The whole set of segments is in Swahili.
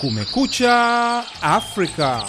Kumekucha Afrika.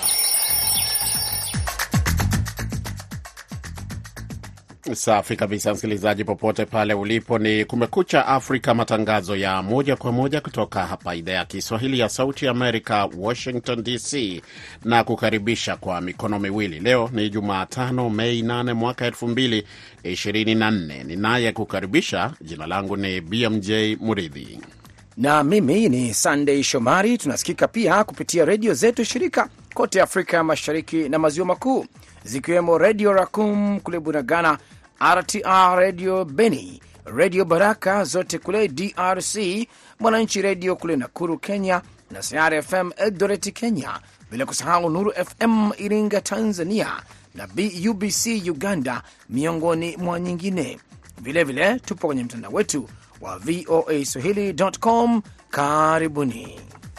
Safi kabisa, msikilizaji popote pale ulipo, ni Kumekucha Afrika, matangazo ya moja kwa moja kutoka hapa idhaa ya Kiswahili ya Sauti Amerika, Washington DC, na kukaribisha kwa mikono miwili. Leo ni Jumatano, Mei 8 mwaka 2024. Ninaye kukaribisha, jina langu ni BMJ Muridhi na mimi ni Sunday Shomari. Tunasikika pia kupitia redio zetu shirika kote Afrika Mashariki na Maziwa Makuu, zikiwemo Radio Rakum kule Bunagana, RTR Radio Beni, Radio Baraka zote kule DRC, Mwananchi Radio kule Nakuru Kenya, na Sayari FM Eldoret Kenya, bila kusahau Nuru FM Iringa Tanzania, na UBC Uganda, miongoni mwa nyingine. Vilevile tupo kwenye mtandao wetu wa voaswahili.com. Karibuni.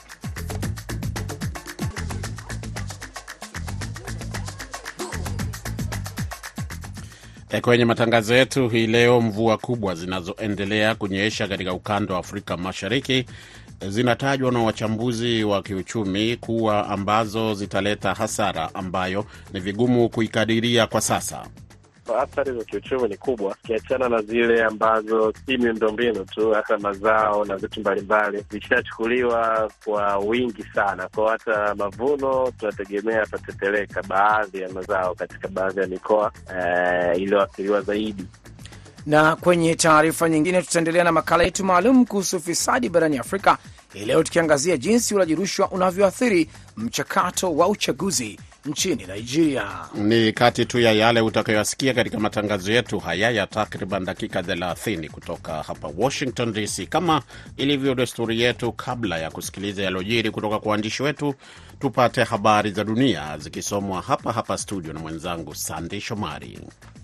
Kwenye matangazo yetu hii leo, mvua kubwa zinazoendelea kunyesha katika ukanda wa Afrika Mashariki zinatajwa na wachambuzi wa kiuchumi kuwa ambazo zitaleta hasara ambayo ni vigumu kuikadiria kwa sasa. Athari za kiuchumi ni kubwa, kiachana na zile ambazo si miundombinu tu, hata mazao na vitu mbalimbali vishachukuliwa kwa wingi sana. Kwa hata mavuno tunategemea atateteleka baadhi ya mazao katika baadhi ya mikoa iliyoathiriwa zaidi. Na kwenye taarifa nyingine, tutaendelea na makala yetu maalum kuhusu ufisadi barani Afrika, hii leo tukiangazia jinsi ulaji rushwa unavyoathiri mchakato wa uchaguzi nchini Nigeria. Ni kati tu ya yale utakayoasikia katika matangazo yetu haya ya takriban dakika 30 kutoka hapa Washington DC. Kama ilivyo desturi yetu, kabla ya kusikiliza yalojiri kutoka kwa waandishi wetu, tupate habari za dunia zikisomwa hapa studio na mwenzangu Sunday Shomari.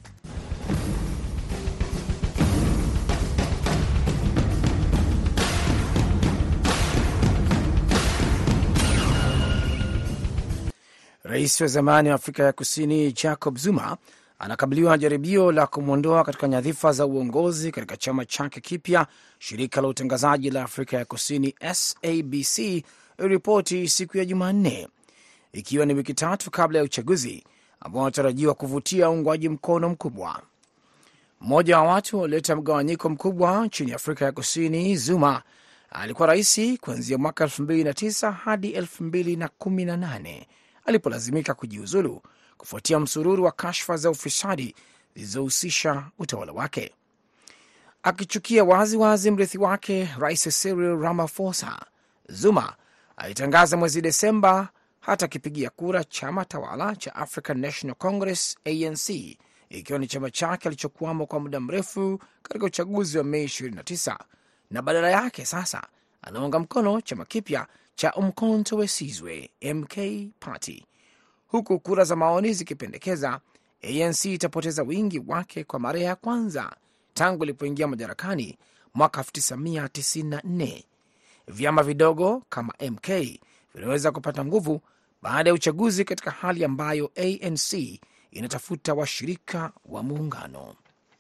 Rais wa zamani wa Afrika ya Kusini Jacob Zuma anakabiliwa na jaribio la kumwondoa katika nyadhifa za uongozi katika chama chake kipya, shirika la utangazaji la Afrika ya Kusini SABC ripoti siku ya Jumanne, ikiwa ni wiki tatu kabla ya uchaguzi ambao wanatarajiwa kuvutia uungwaji mkono mkubwa. Mmoja wa watu walioleta mgawanyiko mkubwa nchini Afrika ya Kusini, Zuma alikuwa rais kuanzia mwaka 2009 hadi 2018 alipolazimika kujiuzulu kufuatia msururu wa kashfa za ufisadi zilizohusisha utawala wake. Akichukia wazi mrithi wake Rais Cyril Ramaphosa, Zuma alitangaza mwezi Desemba hata akipigia kura chama tawala cha African National Congress ANC, ikiwa ni chama chake alichokuwamo kwa muda mrefu katika uchaguzi wa Mei 29, na badala yake sasa anaunga mkono chama kipya cha Umkhonto we Sizwe MK Party, huku kura za maoni zikipendekeza ANC itapoteza wingi wake kwa mara ya kwanza tangu ilipoingia madarakani mwaka 1994. Vyama vidogo kama MK vinaweza kupata nguvu baada ya uchaguzi, katika hali ambayo ANC inatafuta washirika wa muungano.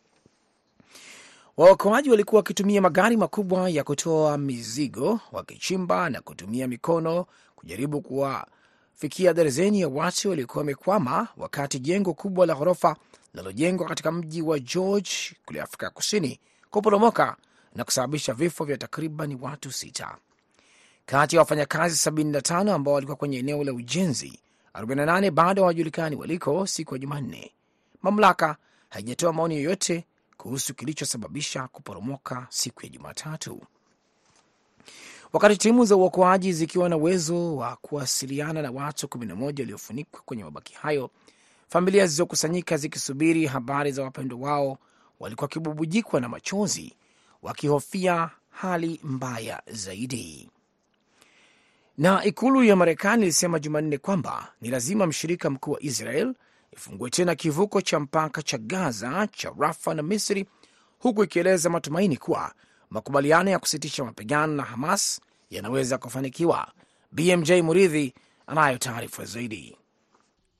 Waokoaji walikuwa wakitumia magari makubwa ya kutoa mizigo, wakichimba na kutumia mikono kujaribu kuwafikia darzeni ya watu waliokuwa wamekwama wakati jengo kubwa la ghorofa linalojengwa katika mji wa George kule Afrika Kusini kuporomoka na kusababisha vifo vya takriban watu 6. Kati ya wafanyakazi 75 ambao walikuwa kwenye eneo la ujenzi, 48 bado hawajulikani waliko siku ya Jumanne. Mamlaka haijatoa maoni yoyote kuhusu kilichosababisha kuporomoka siku ya Jumatatu. Wakati timu za uokoaji zikiwa na uwezo wa kuwasiliana na watu 11 waliofunikwa kwenye mabaki hayo, familia zilizokusanyika zikisubiri habari za wapendwa wao walikuwa kibubujikwa na machozi, wakihofia hali mbaya zaidi. Na ikulu ya Marekani ilisema Jumanne kwamba ni lazima mshirika mkuu wa Israel ifungue tena kivuko cha mpaka cha Gaza cha Rafa na Misri, huku ikieleza matumaini kuwa makubaliano ya kusitisha mapigano na Hamas yanaweza kufanikiwa. BMJ Muridhi anayo taarifa zaidi.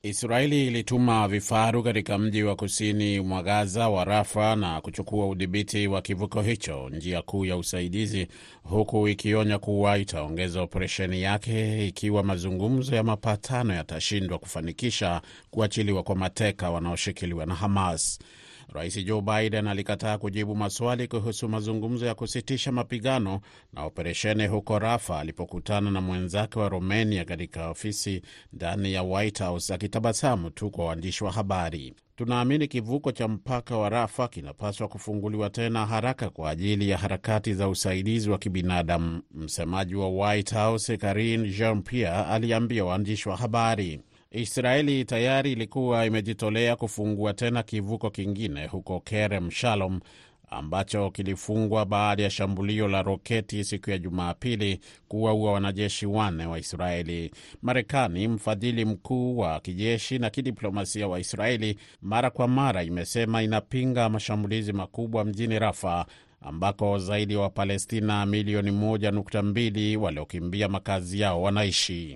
Israeli ilituma vifaru katika mji wa kusini mwa Gaza wa Rafa na kuchukua udhibiti wa kivuko hicho, njia kuu ya usaidizi, huku ikionya kuwa itaongeza operesheni yake ikiwa mazungumzo ya mapatano yatashindwa kufanikisha kuachiliwa kwa mateka wanaoshikiliwa na Hamas. Rais Joe Biden alikataa kujibu maswali kuhusu mazungumzo ya kusitisha mapigano na operesheni huko Rafa alipokutana na mwenzake wa Romania katika ofisi ndani ya White House, akitabasamu tu kwa waandishi wa habari. Tunaamini kivuko cha mpaka wa Rafa kinapaswa kufunguliwa tena haraka kwa ajili ya harakati za usaidizi wa kibinadamu, msemaji wa White House Karine Jean-Pierre aliambia waandishi wa habari. Israeli tayari ilikuwa imejitolea kufungua tena kivuko kingine huko Kerem Shalom ambacho kilifungwa baada ya shambulio la roketi siku ya Jumapili kuwaua wanajeshi 4 wa Israeli. Marekani, mfadhili mkuu wa kijeshi na kidiplomasia wa Israeli, mara kwa mara imesema inapinga mashambulizi makubwa mjini Rafa ambako zaidi ya Wapalestina milioni 1.2 waliokimbia makazi yao wanaishi.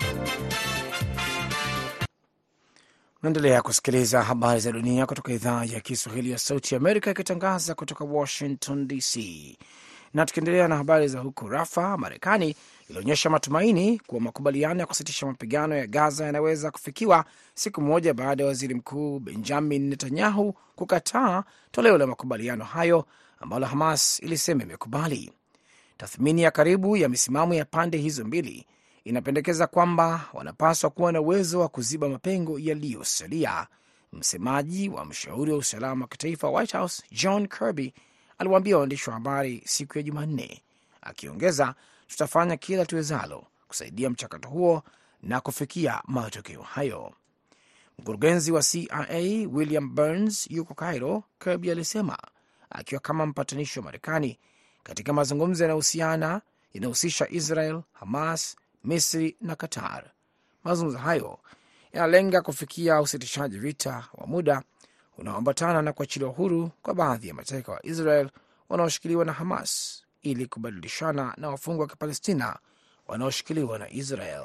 Naendelea kusikiliza habari za dunia kutoka idhaa ya Kiswahili ya Sauti ya Amerika ikitangaza kutoka Washington DC. Na tukiendelea na habari za huko Rafa, Marekani ilionyesha matumaini kuwa makubaliano ya kusitisha mapigano ya Gaza yanaweza kufikiwa siku moja baada ya waziri mkuu Benjamin Netanyahu kukataa toleo la makubaliano hayo ambalo Hamas ilisema imekubali. Tathmini ya karibu ya misimamo ya pande hizo mbili inapendekeza kwamba wanapaswa kuwa na uwezo wa kuziba mapengo yaliyosalia. Msemaji wa mshauri wa usalama wa kitaifa White House John Kirby aliwaambia waandishi wa habari siku ya Jumanne, akiongeza, tutafanya kila tuwezalo kusaidia mchakato huo na kufikia matokeo hayo. Mkurugenzi wa CIA William Burns yuko Cairo, Kirby alisema, akiwa kama mpatanishi wa Marekani katika mazungumzo yanahusisha Israel, Hamas, Misri na Qatar. Mazungumzo hayo yanalenga kufikia usitishaji vita wa muda unaoambatana na kuachiliwa huru kwa baadhi ya mateka wa Israel wanaoshikiliwa na Hamas ili kubadilishana na wafungwa wa Kipalestina wanaoshikiliwa na Israel.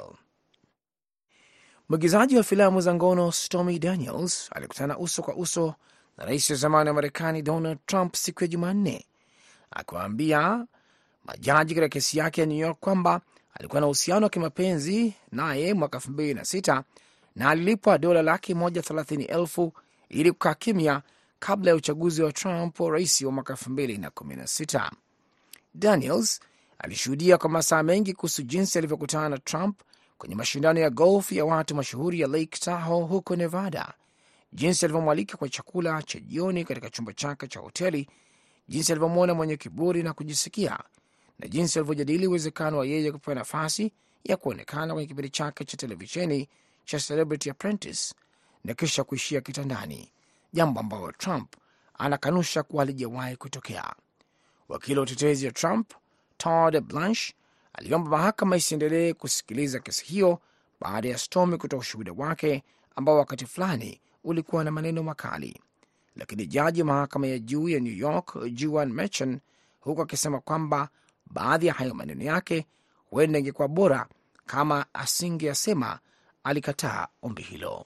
Mwigizaji wa filamu za ngono Stormy Daniels alikutana uso kwa uso na rais wa zamani wa Marekani Donald Trump siku ya Jumanne, akiwaambia majaji katika kesi yake ya New York kwamba alikuwa na uhusiano wa kimapenzi naye mwaka 2006 na alilipwa $130,000 ili kukaa kimya kabla ya uchaguzi wa Trump wa rais wa mwaka 2016. Daniels alishuhudia kwa masaa mengi kuhusu jinsi alivyokutana na Trump kwenye mashindano ya golf ya watu mashuhuri ya Lake Tahoe huko Nevada, jinsi alivyomwalika kwa chakula cha jioni katika chumba chake cha hoteli, jinsi alivyomwona mwenye kiburi na kujisikia, na jinsi alivyojadili uwezekano wa yeye kupewa nafasi ya kuonekana kwenye kipindi chake cha televisheni cha Celebrity Apprentice na kisha kuishia kitandani, jambo ambalo Trump anakanusha kuwa halijawahi kutokea. Wakili wa utetezi wa Trump Todd Blanche aliomba mahakama isiendelee kusikiliza kesi hiyo baada ya Stormy kutoa ushuhuda wake ambao wakati fulani ulikuwa na maneno makali, lakini jaji wa mahakama ya juu ya New York Juan Merchan, huku akisema kwamba baadhi ya hayo maneno yake huenda ingekuwa bora kama asingeyasema, alikataa ombi hilo.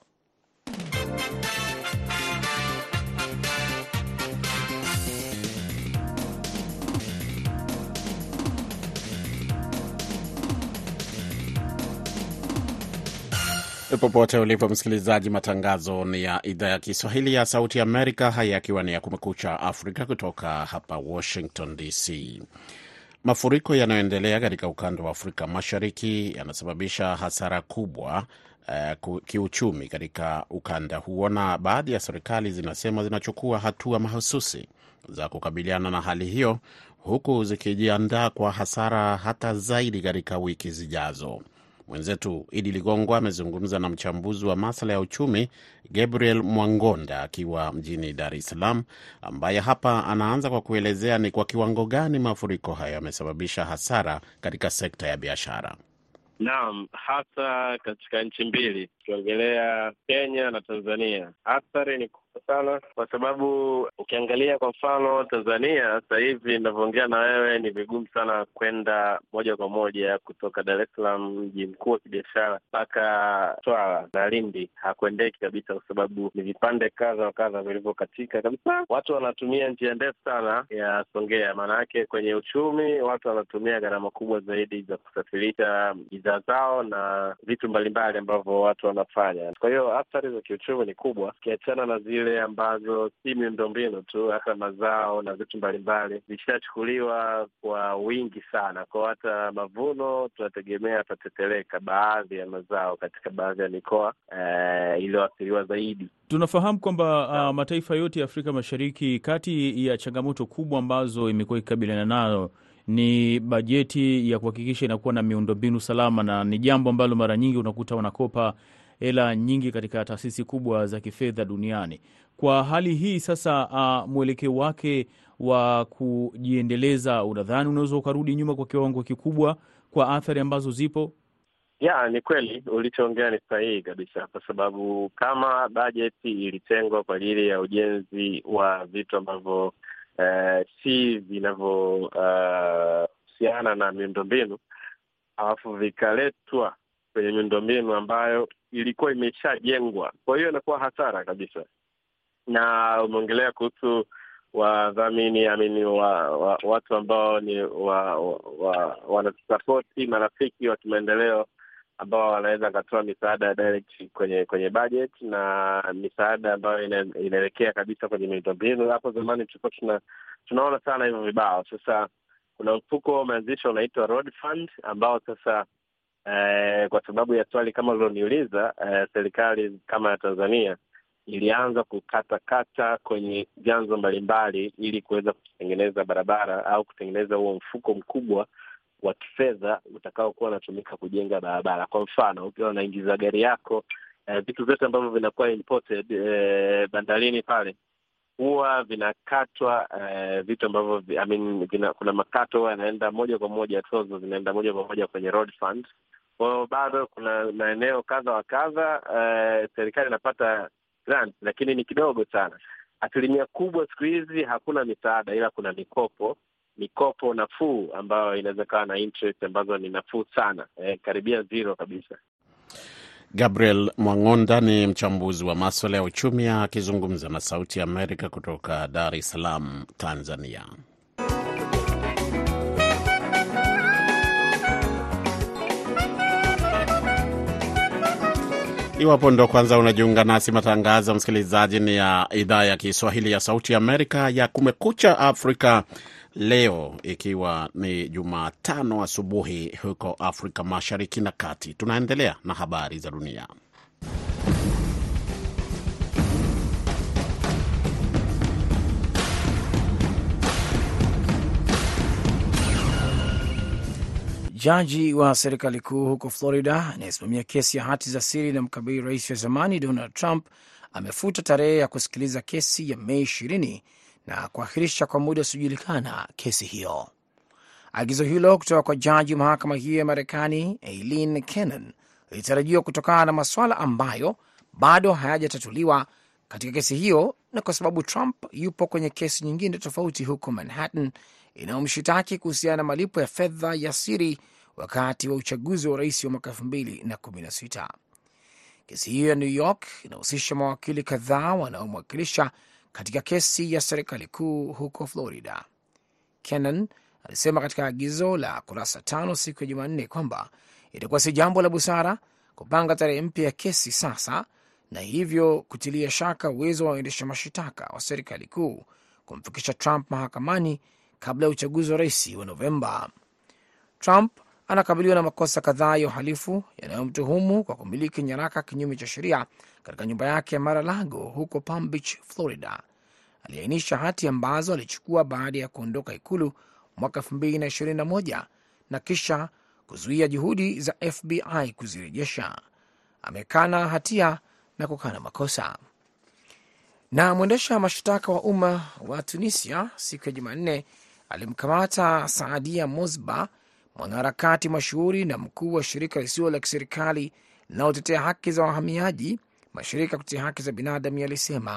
Popote ulipo msikilizaji, matangazo ni ya idhaa ya Kiswahili ya Sauti Amerika, haya yakiwa ni ya Kumekucha Afrika kutoka hapa Washington DC. Mafuriko yanayoendelea katika ukanda wa Afrika Mashariki yanasababisha hasara kubwa kiuchumi katika ukanda huo, na baadhi ya serikali zinasema zinachukua hatua mahususi za kukabiliana na hali hiyo, huku zikijiandaa kwa hasara hata zaidi katika wiki zijazo. Mwenzetu Idi Ligongo amezungumza na mchambuzi wa masuala ya uchumi Gabriel Mwangonda akiwa mjini Dar es Salaam, ambaye hapa anaanza kwa kuelezea ni kwa kiwango gani mafuriko hayo yamesababisha hasara katika sekta ya biashara. Naam, hasa katika nchi mbili, tukiongelea Kenya na Tanzania, athari ni sana, kwa sababu ukiangalia kwa mfano Tanzania sasa hivi ninavyoongea na wewe, ni vigumu sana kwenda moja kwa moja kutoka Dar es Salaam, mji mkuu wa kibiashara, mpaka Twala na Lindi. Hakuendeki kabisa, kwa sababu ni vipande kadha wa kadha vilivyokatika kabisa. Watu wanatumia njia ndefu sana ya Songea, maana yake kwenye uchumi watu wanatumia gharama kubwa zaidi za kusafirisha bidhaa zao na vitu mbalimbali ambavyo watu wanafanya. Kwa hiyo athari za kiuchumi ni kubwa, kiachana na zile ambazo si miundombinu tu, hata mazao na vitu mbalimbali vishachukuliwa kwa wingi sana. Kwa hata mavuno tunategemea yatateteleka baadhi ya mazao katika baadhi ya mikoa iliyoathiriwa zaidi. Tunafahamu kwamba mataifa yote ya Afrika Mashariki, kati ya changamoto kubwa ambazo imekuwa ikikabiliana nayo ni bajeti ya kuhakikisha inakuwa na miundombinu salama, na ni jambo ambalo mara nyingi unakuta wanakopa hela nyingi katika taasisi kubwa za kifedha duniani. Kwa hali hii sasa, mwelekeo wake wa kujiendeleza, unadhani unaweza ukarudi nyuma kwa kiwango kikubwa kwa athari ambazo zipo? Ya, ni kweli ulichoongea ni sahihi kabisa, kwa sababu kama bajeti ilitengwa kwa ajili ya ujenzi wa vitu ambavyo si vinavyohusiana na miundombinu, alafu vikaletwa kwenye miundombinu ambayo ilikuwa imeshajengwa, kwa hiyo inakuwa hasara kabisa. Na umeongelea kuhusu wadhamini, watu ambao ni wanatusapoti, marafiki wa kimaendeleo ambao wanaweza katoa misaada direct kwenye budget, na misaada ambayo inaelekea kabisa kwenye miundombinu. Hapo zamani tulikuwa tunaona sana hivyo vibao. Sasa kuna mfuko umeanzishwa unaitwa Road Fund, ambao sasa kwa sababu ya swali kama ulioniuliza, serikali kama ya Tanzania ilianza kukata kwenye vyanzo mbalimbali ili kuweza kutengeneza barabara au kutengeneza huo mfuko mkubwa wa kifedha utakao kuwa unatumika kujenga barabara. Kwa mfano, ukiwa unaingiza gari yako, vitu vyote ambavyo vinakuwa imported bandarini pale, huwa vinakatwa vitu ambavyo kuna makato yanaenda moja kwa moja, tozo zinaenda moja kwa moja kwenye road fund. Kwa hiyo bado kuna maeneo kadha wa kadha serikali inapata grant, lakini ni kidogo sana. Asilimia kubwa siku hizi hakuna misaada, ila kuna mikopo nafuu ambayo inaweza kuwa na interest ambazo ni nafuu sana, karibia zero kabisa. Gabriel Mwang'onda ni mchambuzi wa masuala ya uchumi akizungumza na Sauti ya Amerika kutoka Dar es Salaam, Tanzania. Iwapo ndo kwanza unajiunga nasi, matangazo msikilizaji ni ya idhaa ya Kiswahili ya Sauti ya Amerika ya Kumekucha Afrika, leo ikiwa ni Jumatano asubuhi huko Afrika Mashariki na Kati. Tunaendelea na habari za dunia. Jaji wa serikali kuu huko Florida anayesimamia kesi ya hati za siri na mkabili rais wa zamani Donald Trump amefuta tarehe ya kusikiliza kesi ya Mei 20 na kuahirisha kwa muda usiojulikana kesi hiyo. Agizo hilo kutoka kwa jaji mahakama hiyo ya Marekani Aileen Cannon ilitarajiwa kutokana na masuala ambayo bado hayajatatuliwa katika kesi hiyo, na kwa sababu Trump yupo kwenye kesi nyingine tofauti huko Manhattan inayomshitaki kuhusiana na malipo ya fedha ya siri wakati wa uchaguzi wa rais wa mwaka 2016. Kesi hiyo ya New York inahusisha mawakili kadhaa wanaomwakilisha katika kesi ya serikali kuu huko Florida. Cannon alisema katika agizo la kurasa 5 siku ya Jumanne kwamba itakuwa si jambo la busara kupanga tarehe mpya ya kesi sasa, na hivyo kutilia shaka uwezo wa waendesha mashitaka wa serikali kuu kumfikisha Trump mahakamani kabla ya uchaguzi wa rais wa Novemba. Trump anakabiliwa na makosa kadhaa ya uhalifu yanayomtuhumu kwa kumiliki nyaraka kinyume cha sheria katika nyumba yake ya Mar-a-Lago huko Palm Beach, Florida. Aliainisha hati ambazo alichukua baada ya kuondoka ikulu mwaka 2021 na kisha kuzuia juhudi za FBI kuzirejesha. Amekana hatia na kukana makosa. Na mwendesha mashtaka wa umma wa Tunisia siku ya Jumanne alimkamata Saadia Mosba, mwanaharakati mashuhuri na mkuu wa shirika lisilo la kiserikali linalotetea haki za wahamiaji. Mashirika kutetea haki za binadamu yalisema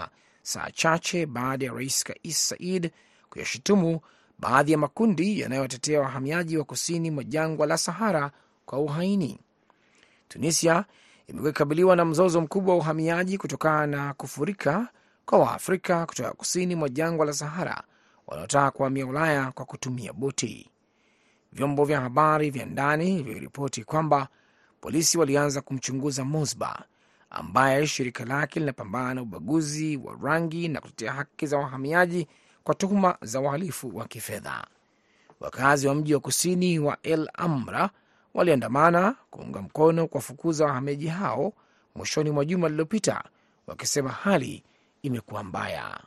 saa chache baada ya rais Kais Saied kuyashutumu baadhi ya makundi yanayowatetea wahamiaji wa kusini mwa jangwa la Sahara kwa uhaini. Tunisia imekuwa ikikabiliwa na mzozo mkubwa wa uhamiaji kutokana na kufurika kwa Waafrika kutoka kusini mwa jangwa la Sahara wanaotaka kuhamia Ulaya kwa kutumia boti. Vyombo vya habari vya ndani viliripoti kwamba polisi walianza kumchunguza Mosba, ambaye shirika lake linapambana na ubaguzi wa rangi na kutetea haki za wahamiaji, kwa tuhuma za uhalifu wa kifedha. Wakazi wa mji wa kusini wa El Amra waliandamana kuunga mkono kuwafukuza wahamiaji hao mwishoni mwa juma lililopita, wakisema hali imekuwa mbaya.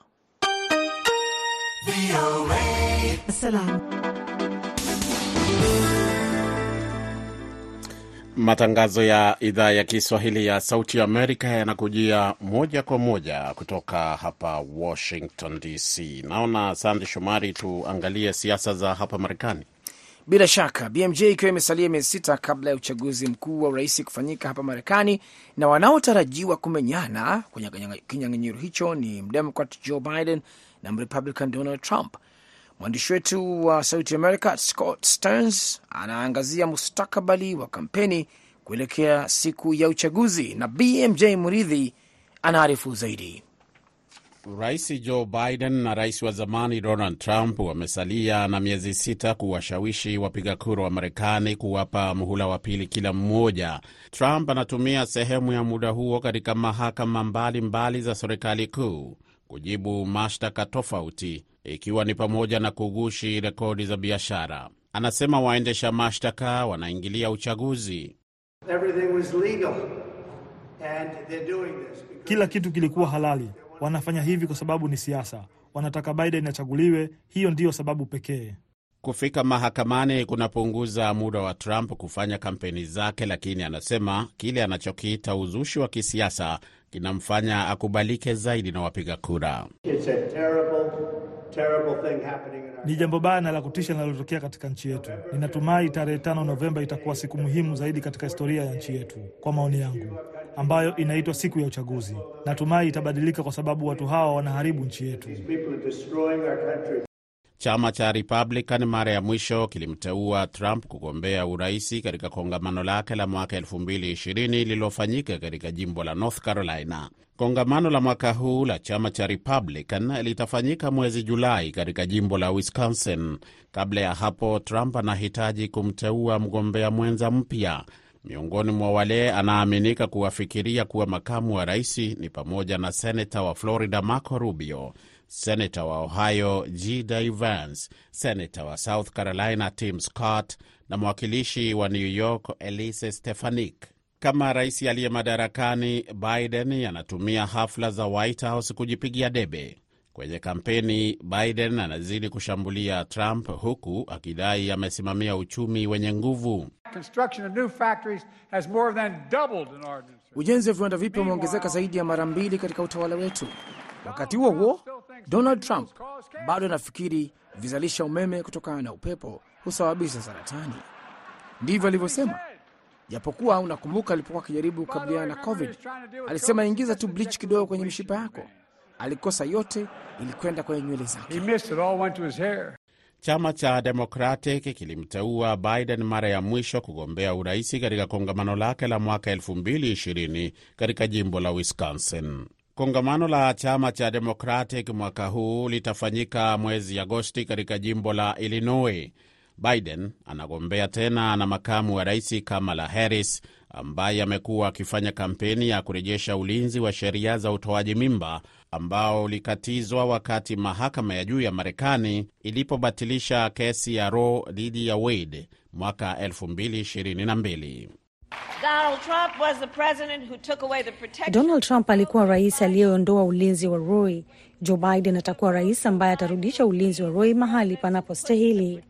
Matangazo ya idhaa ya Kiswahili ya Sauti ya Amerika yanakujia moja kwa moja kutoka hapa Washington DC. Naona Sandi Shomari, tuangalie siasa za hapa Marekani. Bila shaka BMJ, ikiwa imesalia miezi 6 kabla ya uchaguzi mkuu wa urais kufanyika hapa Marekani, na wanaotarajiwa kumenyana kwenye kinyang'anyiro hicho ni Mdemokrat Joe Biden na Mrepublican Donald Trump. Mwandishi wetu wa Sauti America Scott Stearns anaangazia mustakabali wa kampeni kuelekea siku ya uchaguzi, na BMJ Muridhi anaarifu zaidi. Rais Joe Biden na rais wa zamani Donald Trump wamesalia na miezi 6 kuwashawishi wapiga kura wa Marekani kuwapa muhula wa pili kila mmoja. Trump anatumia sehemu ya muda huo katika mahakama mbalimbali za serikali kuu kujibu mashtaka tofauti, ikiwa ni pamoja na kugushi rekodi za biashara. Anasema waendesha mashtaka wanaingilia uchaguzi. Kila kitu kilikuwa halali. Wanafanya hivi kwa sababu ni siasa. Wanataka Biden achaguliwe. Hiyo ndiyo sababu pekee. Kufika mahakamani kunapunguza muda wa Trump kufanya kampeni zake, lakini anasema kile anachokiita uzushi wa kisiasa kinamfanya akubalike zaidi na wapiga kura. Ni jambo baya na la kutisha linalotokea katika nchi yetu. Ninatumai tarehe 5 Novemba itakuwa siku muhimu zaidi katika historia ya nchi yetu, kwa maoni yangu, ambayo inaitwa siku ya uchaguzi. Natumai itabadilika kwa sababu watu hawa wanaharibu nchi yetu. Chama cha Republican mara ya mwisho kilimteua Trump kugombea uraisi katika kongamano lake la mwaka 2020 lililofanyika katika jimbo la North Carolina. Kongamano la mwaka huu la chama cha Republican litafanyika mwezi Julai katika jimbo la Wisconsin. Kabla ya hapo, Trump anahitaji kumteua mgombea mwenza mpya. Miongoni mwa wale anaaminika kuwafikiria kuwa makamu wa rais ni pamoja na senata wa Florida Marco Rubio, senata wa Ohio J.D. Vance, senata wa South Carolina Tim Scott na mwakilishi wa New York Elise Stefanik. Kama rais aliye madarakani, Biden anatumia hafla za White House kujipigia debe. Kwenye kampeni, Biden anazidi kushambulia Trump huku akidai amesimamia uchumi wenye nguvu. Ujenzi wa viwanda vipya umeongezeka zaidi ya mara 2 katika utawala wetu. Wakati huo huo, Donald Trump bado anafikiri vizalisha umeme kutokana na upepo husababisha saratani. Ndivyo alivyosema. Japokuwa unakumbuka alipokuwa akijaribu kukabiliana na COVID, alisema ingiza tu bleach kidogo kwenye mishipa yako. Alikosa yote, ilikwenda kwenye nywele zake. Chama cha Democratic kilimteua Biden mara ya mwisho kugombea uraisi katika kongamano lake la mwaka 2020 katika jimbo la Wisconsin. Kongamano la chama cha Democratic mwaka huu litafanyika mwezi Agosti katika jimbo la Illinois. Biden anagombea tena na makamu wa rais Kamala Harris, ambaye amekuwa akifanya kampeni ya kurejesha ulinzi wa sheria za utoaji mimba ambao ulikatizwa wakati mahakama ya juu ya Marekani ilipobatilisha kesi ya Roe dhidi ya Wade mwaka 2022. Donald Trump alikuwa rais aliyeondoa ulinzi wa Roe. Joe Biden atakuwa rais ambaye atarudisha ulinzi wa Roe mahali panapostahili.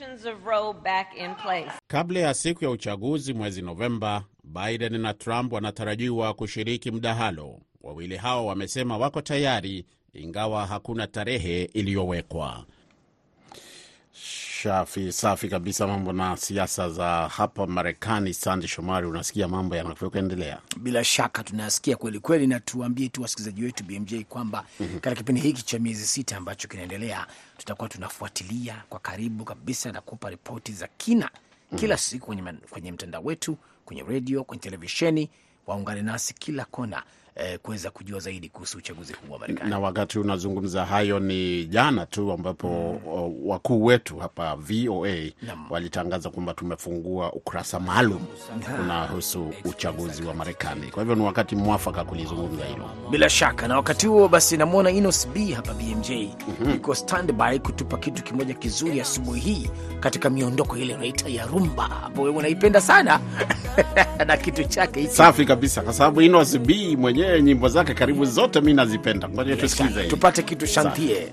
Kabla ya siku ya uchaguzi mwezi Novemba, Biden na Trump wanatarajiwa kushiriki mdahalo. Wawili hao wamesema wako tayari, ingawa hakuna tarehe iliyowekwa. Safi kabisa. Mambo na siasa za hapa Marekani, Sandy Shomari, unasikia mambo yanavyoendelea? Bila shaka tunasikia kweli kweli, na tuambie tu wasikilizaji wetu BMJ kwamba katika kipindi hiki cha miezi 6 ambacho kinaendelea, tutakuwa tunafuatilia kwa karibu kabisa na kupa ripoti za kina kila siku kwenye mtandao wetu, kwenye radio, kwenye televisheni. Waungane nasi kila kona kuweza kujua zaidi kuhusu uchaguzi huu wa Marekani. Na wakati unazungumza hayo, ni jana tu ambapo wakuu wetu hapa VOA walitangaza kwamba tumefungua ukurasa maalum unahusu uchaguzi wa Marekani. Kwa hivyo ni wakati mwafaka kulizungumza hilo. Bila shaka. Na wakati huo basi namuona Inos B hapa BMJ yuko standby kutupa kitu kimoja kizuri asubuhi hii katika miondoko ile unaita ya rumba, hapo wewe unaipenda sana na kitu chake hicho. Safi kabisa, kwa sababu Inos B mwenyewe nyimbo zake karibu zote mimi nazipenda. Ngoja tusikize hii. Tupate kitu chantier.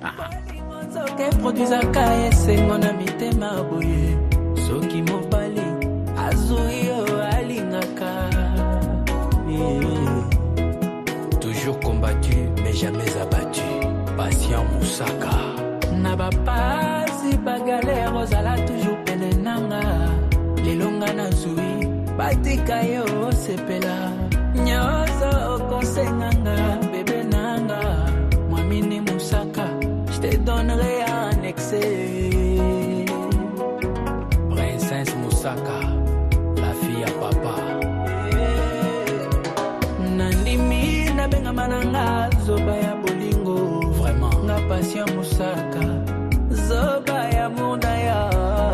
Toujours combattu mais jamais abattu. Patient Moussaka. Na bapasi bagalère ozala toujours penenanga. Lelonga na zui batika yo sepela. Nyoso kosenganga bébé nanga. Mwamini Moussaka, je te donnerai un excès. Princesse Moussaka, la fille à papa. Nandimi na benga mananga zoba ya bolingo. Vraiment nga patient Moussaka, zoba ya mondaya.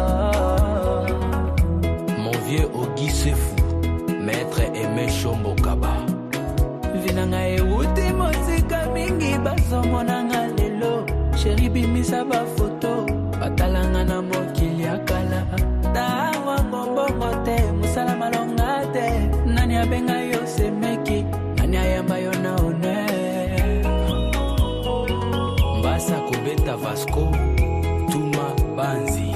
Mon vieux Ogi Sefu, maître Aimé Chombo Kaba. Vinanga e uti mosika mingi basomonanga lelo. Chéri bimisa ba photo, batalanga na mokili akala. Tawa mbongo te, musala malonga te. Nani abenga yo semeki, nani ayamba yo na honneur. Mbasa kubeta Vasco, Tuma Banzi.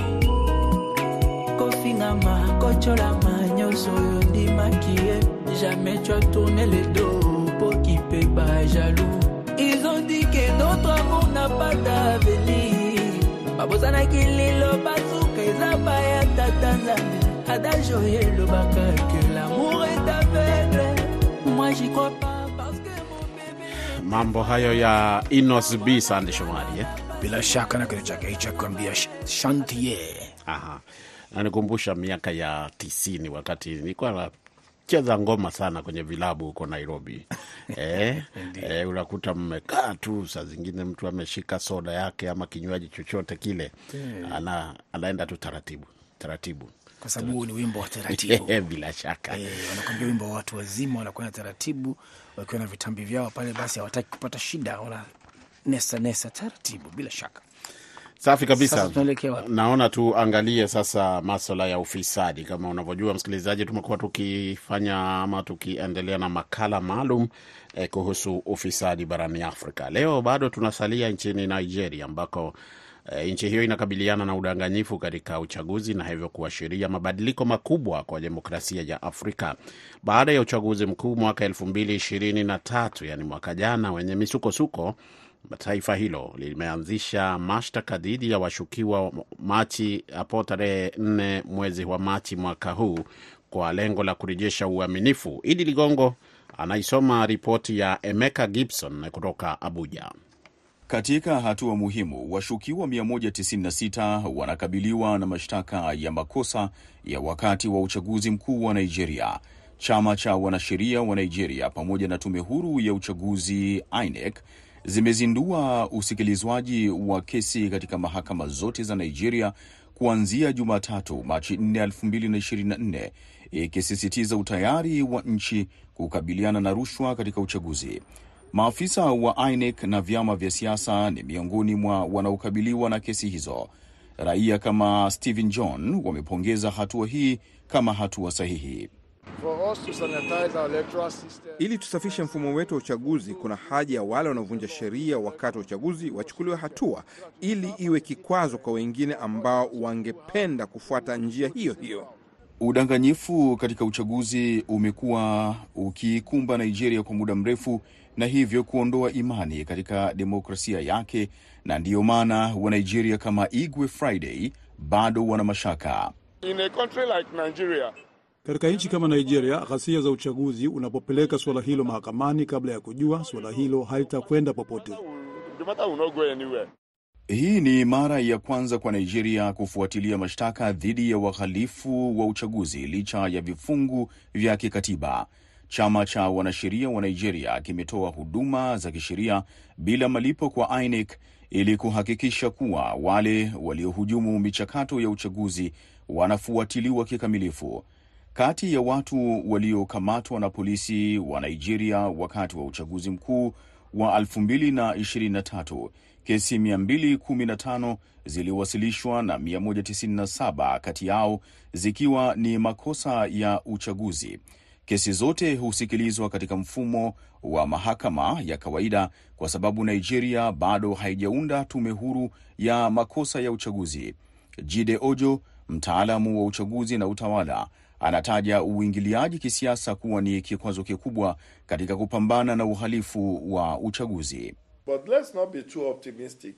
Kofingama, kochola manyoso yondi maquillé. Jamais tu as tourné le dos pour qui peut pas jaloux. Ils ont dit que notre amour n'a pas d'avenir. Babosana kililo bazuka izabaya tatanzani. Adagio yelo baka que l'amour est aveugle. Moi j'y crois pas parce que mon bébé. Mambo hayo ya Inos B Sandy Shomari bila shaka na kitu chake hicho kwambia chantier. Aha. Na nikumbusha miaka ya 90 wakati nilikuwa cheza ngoma sana kwenye vilabu huko Nairobi. Unakuta mmekaa tu, saa zingine mtu ameshika soda yake ama kinywaji chochote kile. Anaenda tu taratibu. Kwa sababu ni wimbo wa taratibu. Bila shaka. Wanakuambia wimbo wa watu wazima, wanakuwa na taratibu, wakiwa na vitambi vyao pale, basi hawataki kupata shida, wana nesa taratibu bila shaka. Safi kabisa. Naona tuangalie sasa masuala ya ufisadi. Kama unavyojua msikilizaji, tumekuwa tukifanya ama tukiendelea na makala maalum kuhusu ufisadi barani Afrika. Leo bado tunasalia nchini Nigeria ambako nchi hiyo inakabiliana na udanganyifu katika uchaguzi na hivyo kuashiria mabadiliko makubwa kwa demokrasia ya Afrika. Baada ya uchaguzi mkuu mwaka 2023, yani mwaka jana, wenye misukosuko, taifa hilo limeanzisha mashtaka dhidi ya washukiwa Machi hapo tarehe 4 mwezi wa Machi mwaka huu kwa lengo la kurejesha uaminifu. Idi Ligongo anaisoma ripoti ya Emeka Gibson kutoka Abuja. Katika hatua muhimu, washukiwa 196 wanakabiliwa na mashtaka ya makosa ya wakati wa uchaguzi mkuu wa Nigeria. Chama cha wanasheria wa Nigeria pamoja na tume huru ya uchaguzi INEC zimezindua usikilizwaji wa kesi katika mahakama zote za Nigeria kuanzia Jumatatu Machi 4, 2024, ikisisitiza utayari wa nchi kukabiliana na rushwa katika uchaguzi. Maafisa wa INEC na vyama vya siasa ni miongoni mwa wanaokabiliwa na kesi hizo. Raia kama Stephen John wamepongeza hatua hii kama hatua sahihi. Ili tusafishe mfumo wetu wa uchaguzi, kuna haja ya wale wanaovunja sheria wakati wa uchaguzi wachukuliwe hatua, ili iwe kikwazo kwa wengine ambao wangependa kufuata njia hiyo hiyo. Udanganyifu katika uchaguzi umekuwa ukikumba Nigeria kwa muda mrefu na hivyo kuondoa imani katika demokrasia yake, na ndiyo maana wa Nigeria kama Igwe Friday, bado wana mashaka. In a country like Nigeria, katika nchi kama Nigeria, ghasia za uchaguzi, unapopeleka suala hilo mahakamani kabla ya kujua, suala hilo halitakwenda popote. The matter will not go anywhere. Hii ni mara ya kwanza kwa Nigeria kufuatilia mashtaka dhidi ya wahalifu wa uchaguzi licha ya vifungu vya kikatiba. Chama cha wanasheria wa Nigeria kimetoa huduma za kisheria bila malipo kwa INEC ili kuhakikisha kuwa wale waliohujumu michakato ya uchaguzi wanafuatiliwa kikamilifu. Kati ya watu waliokamatwa na polisi wa Nigeria wakati wa uchaguzi mkuu wa 2023, kesi 215 ziliwasilishwa na 197 kati yao zikiwa ni makosa ya uchaguzi. Kesi zote husikilizwa katika mfumo wa mahakama ya kawaida kwa sababu Nigeria bado haijaunda tume huru ya makosa ya uchaguzi. Jide Ojo, mtaalamu wa uchaguzi na utawala, anataja uingiliaji kisiasa kuwa ni kikwazo kikubwa katika kupambana na uhalifu wa uchaguzi. But let's not be too optimistic.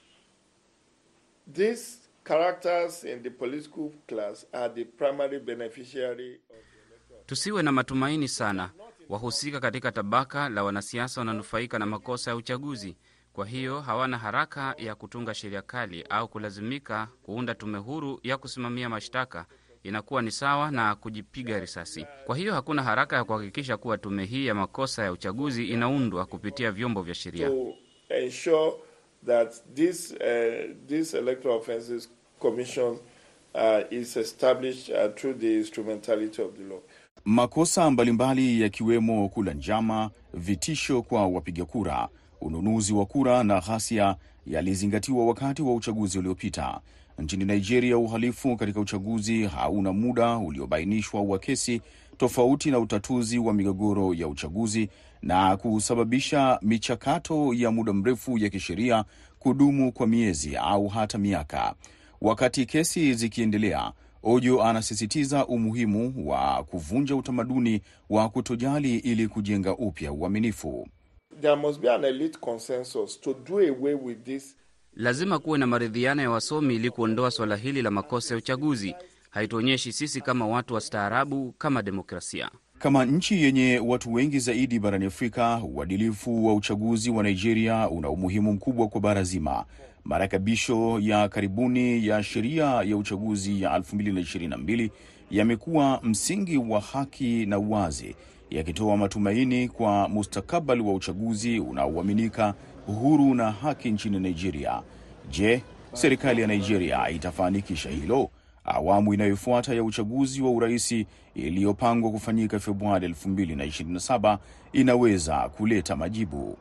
These characters in the political class are the primary beneficiary. Tusiwe na matumaini sana. Wahusika katika tabaka la wanasiasa wananufaika na makosa ya uchaguzi. Kwa hiyo hawana haraka ya kutunga sheria kali au kulazimika kuunda tume huru ya kusimamia mashtaka. Inakuwa ni sawa na kujipiga risasi. Kwa hiyo hakuna haraka ya kuhakikisha kuwa tume hii ya makosa ya uchaguzi inaundwa kupitia vyombo vya sheria. To ensure that this electoral offenses commission is established through the instrumentality of the law. Makosa mbalimbali yakiwemo kula njama, vitisho kwa wapiga kura, ununuzi wa kura na ghasia yalizingatiwa wakati wa uchaguzi uliopita. Nchini Nigeria, uhalifu katika uchaguzi hauna muda uliobainishwa wa kesi, tofauti na utatuzi wa migogoro ya uchaguzi na kusababisha michakato ya muda mrefu ya kisheria kudumu kwa miezi au hata miaka. Wakati kesi zikiendelea, Ojo anasisitiza umuhimu wa kuvunja utamaduni wa kutojali ili kujenga upya uaminifu. There must be an elite consensus to do away with this. Lazima kuwe na maridhiano ya wasomi ili kuondoa swala hili la makosa ya uchaguzi. Haituonyeshi sisi kama watu wa staarabu kama demokrasia. Kama nchi yenye watu wengi zaidi barani Afrika, uadilifu wa uchaguzi wa Nigeria una umuhimu mkubwa kwa bara zima. Marekebisho ya karibuni ya sheria ya uchaguzi ya 2022 yamekuwa msingi wa haki na uwazi, yakitoa matumaini kwa mustakabali wa uchaguzi unaoaminika, huru na haki nchini Nigeria. Je, serikali ya Nigeria itafanikisha hilo? Awamu inayofuata ya uchaguzi wa uraisi iliyopangwa kufanyika Februari 2027 inaweza kuleta majibu.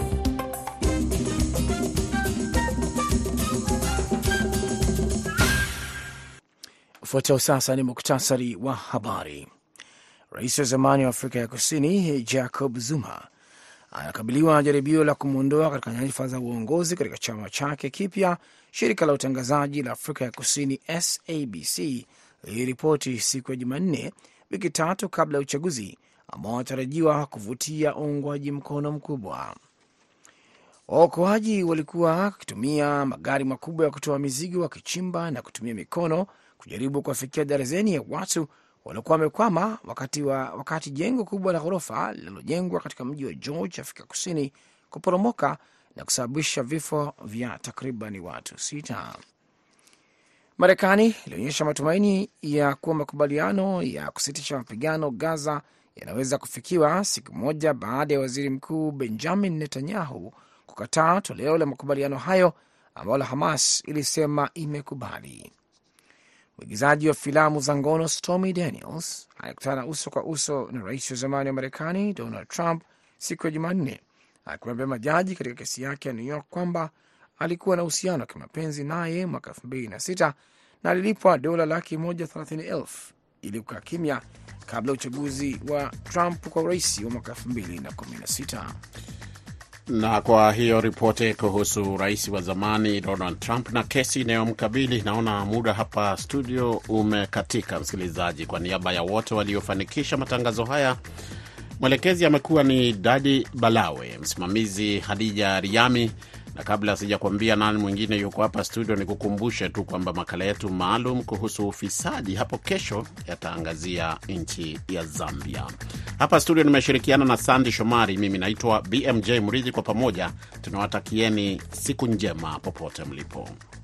Ufuatao sasa ni muktasari wa habari. Rais wa zamani wa Afrika ya Kusini Jacob Zuma anakabiliwa na jaribio la kumwondoa katika nyadhifa za uongozi katika chama chake kipya, shirika la utangazaji la Afrika ya Kusini SABC liliripoti siku ya Jumanne, wiki tatu kabla ya uchaguzi ambao wanatarajiwa kuvutia uungwaji mkono mkubwa. Waokoaji walikuwa wakitumia magari makubwa ya kutoa mizigo, wakichimba na kutumia mikono kujaribu kuwafikia darzeni ya watu waliokuwa wamekwama wakati jengo kubwa la ghorofa linalojengwa katika mji wa George, Afrika Kusini, kuporomoka na kusababisha vifo vya takriban watu 6. Marekani ilionyesha matumaini ya kuwa makubaliano ya kusitisha mapigano Gaza yanaweza kufikiwa siku moja baada ya waziri mkuu Benjamin Netanyahu kukataa toleo la makubaliano hayo ambalo Hamas ilisema imekubali. Mwigizaji wa filamu za ngono Stormy Daniels alikutana uso kwa uso na rais wa zamani wa Marekani Donald Trump siku ya Jumanne, akiwaambia majaji katika kesi yake ya New York kwamba alikuwa na uhusiano wa kimapenzi naye mwaka 2006 na alilipwa $130,000 ili kukaa kimya kabla ya uchaguzi wa Trump kwa urais wa mwaka 2016. Na kwa hiyo ripoti kuhusu rais wa zamani Donald Trump na kesi inayomkabili, naona muda hapa studio umekatika. Msikilizaji, kwa niaba ya wote waliofanikisha matangazo haya, mwelekezi amekuwa ni Dadi Balawe, msimamizi Hadija Riami, Na kabla sijakwambia nani mwingine yuko hapa studio, nikukumbushe tu kwamba makala yetu maalum kuhusu ufisadi hapo kesho yataangazia nchi ya Zambia. Hapa studio nimeshirikiana na Sandy Shomari, mimi naitwa BMJ Mridhi. Kwa pamoja tunawatakieni siku njema popote mlipo.